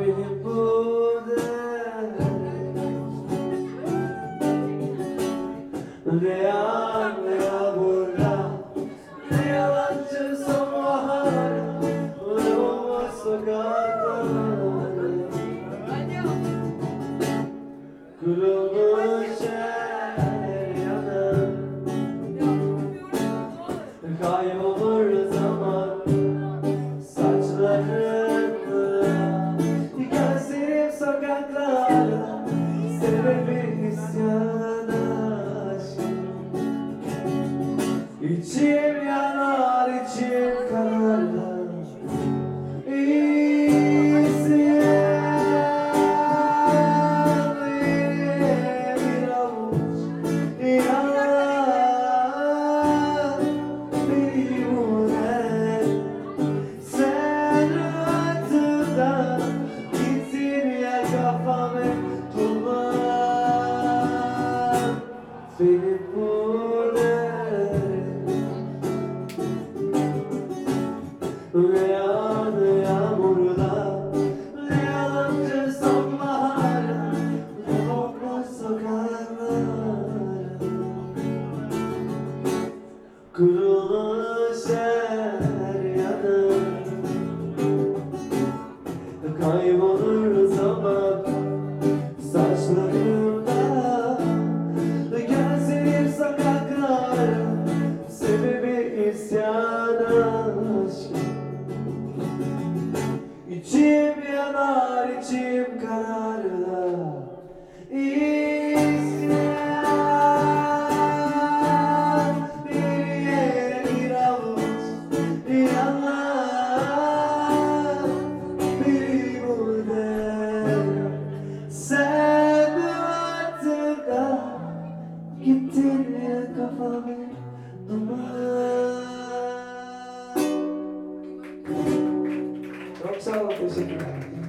benim burada. Ne yağar ne yağmurda, ne yalancı sonbahar, ne olmaz sokaklar. Kurulmuş her yanım, kaybolur zaman saçlarında. Gözlerim sokaklarda, sebebi isyan aşkım. İçim yanar, içim kanar. Benim burada ne yağar ne yağmurda, ne yalancı sonbahar, ne kokmaz sokaklar. Kurulmuş her yanım, kaybolur zaman saçlarımda. Gözlerim sokaklar, sebebi isyan aşkım. İçim yanar, içim kanar da isyan. Bir yere bir avuç yalan, bir burada. Sen artık gittin ya kafamı duman. Çok sağ olun, teşekkürler.